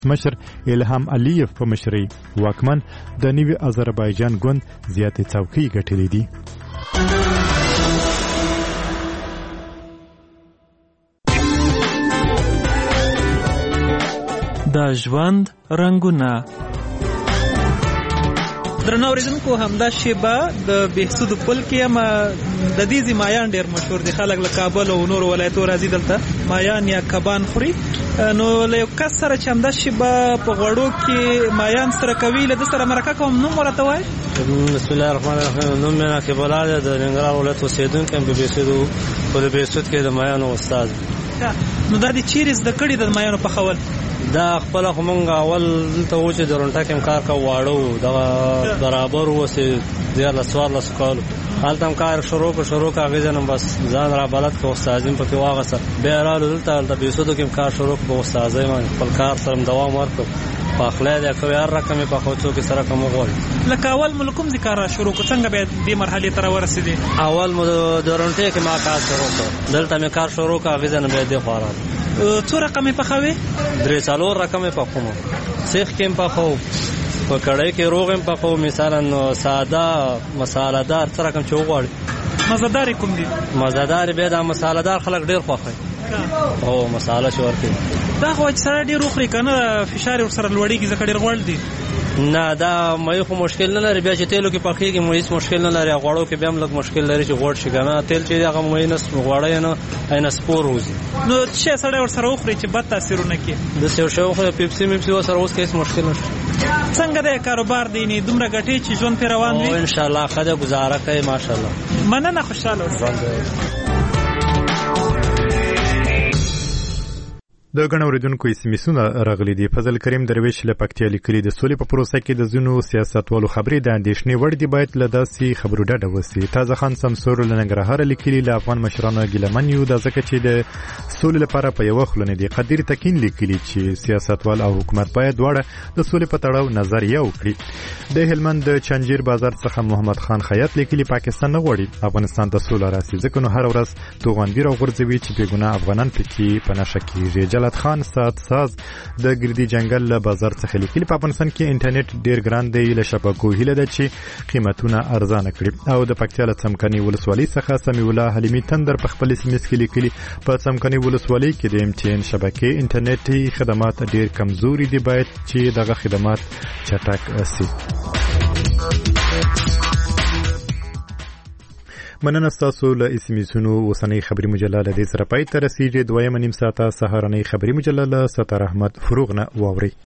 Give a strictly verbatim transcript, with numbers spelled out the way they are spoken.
مشر الهام علیف په مشرۍ واکمن د نوي آذربایجان ګوند زیاتې څوکۍ ګټلې دي. د ژوند رنګونه. درنو اوریدونکو، همدا شیبه د بهسود پل کې یم. د دې ځای مایان ډېر مشهور دي. خلک له کابل او نورو ولایتو راځي دلته مایان یا کبان خوري. نو له یو کس سره چې همدا شیبه په غوړو کې مایان سره کوي، له ده سره مرکه کوم. نوم ورته وایي؟ بسم الله الرحمن الرحیم. نوم مې نقیب الله دی، د ننګرهار ولایت اوسېدونکی یم. په بهسود په بهسود کې د مایانو استاد. نو دا دې چیرې زده کړي د مایانو پخول؟ دا خپل خو مونږ اول دلته و چې د رونټه کې کار کوو، واړه وو، دغه برابر اوسې دیارلس څوارلسو کالو هلته هم کار شروع کړو. شروع کړو هغې ځای نه بس ځان را بلد کړو، استازي م پکې واغسته. بیا رالو دلته هلته بهسودو کې م کار شروع کړو، په استازۍ باندې خپل کار سره م دوام ورکړو. پخلی دی کوي، هر رقم یې پخو، څوک یې سره کوم وغواړي. لکه اول مو له کوم ځای کار شروع کړو؟ څنګه بیا دې مرحلې ته راورسېدې؟ اول مو د رونټې کې ما کار شروع کړو، دلته مې کار شروع کړو، هغې ځای نه بیا دې خوا راغلو. څو رقم یې پخوې؟ درې څلور رقم یې پخوم. سیخ کې م پخو، په کړۍ کې روغ م پخو، مثلا ساده مساله دار څه رقم چې وغواړي. مزهدار کوم دي؟ مزهدار بیا دا مساله دار خلک ډېر خوښوي. هو مساله چې ورکوي. دا خو چې سړی ډېر وخوري که نه فشار یې ورسره لوړېږي ځکه ډېر غوړ دي. نه دا مایع خو مشکل نه لري. بیا چې تیلو کې پخېږي مو هېڅ مشکل نه لري. غوړو کې بیا هم لږ مشکل لري چې غوړ شي که نه. تیل چې هغه مایع نه غوړه یې نه اینه سپور وځي. نو څه شی سړی ورسره وخوري چې بد تاثیر ونه کړي؟ داسې یو شی وخوري، پیپسي میپسي ورسره اوس کې هېڅ مشکل نشته. څنګه دی کاروبار دی؟ نه دومره ګټې چې ژوند پرې روان وي؟ انشاءالله ښه دی، ګزاره کوي ماشاءالله. مننه، خوشحاله اوسئ. د ګڼو اوریدونکو اسمیسونه راغلي دي. فضل کریم درویش له پکتیا لیکلي د سولې په پروسه کې د ځینو سیاستوالو خبرې د اندېښنې وړ دي، باید له داسې خبرو ډډه وسي. تازه خان سمسور له ننګرهاره لیکلي له افغان مشرانو ګیلمن یو، دا ځکه چې د سولې لپاره په یوه خوله نه دي. قدیر تکین لیکلي چې سیاستوال او حکومت باید دواړه د سولې په تړاو نظریه وکړي. د هلمند د چنجیر بازار څخه محمد خان خیاط لیکلي پاکستان نه غواړي افغانستان ته سوله راسي، ځکه نو هر ورځ توغندي راغورځوي چې بېګناه افغانان پکې په نښه کېږي. جلات خان سات ساز د ګردي جنگل له بازار څخه لیکلي په افغانستان کې انټرنیټ ډیر ګران دی، له شبکو هیله ده چې قیمتونه ارزانه کړي. او د پکتیا له څمکني ولسوالۍ څخه سمیع الله حلیمي تندر په خپل سیمس کې لیکلي په څمکني ولسوالۍ کې د ام ټي ان شبکې انټرنیټي خدمات ډیر کمزوري دي، باید چې دغه خدمات چټک شي. مننه ستاسو له اسمیسونو. اوسنۍ خبري مجله له دې سره پای ته رسیږي. دویمه نیم ساعته سهارنۍ خبري مجله له ستار احمد فروغ نه واورئ.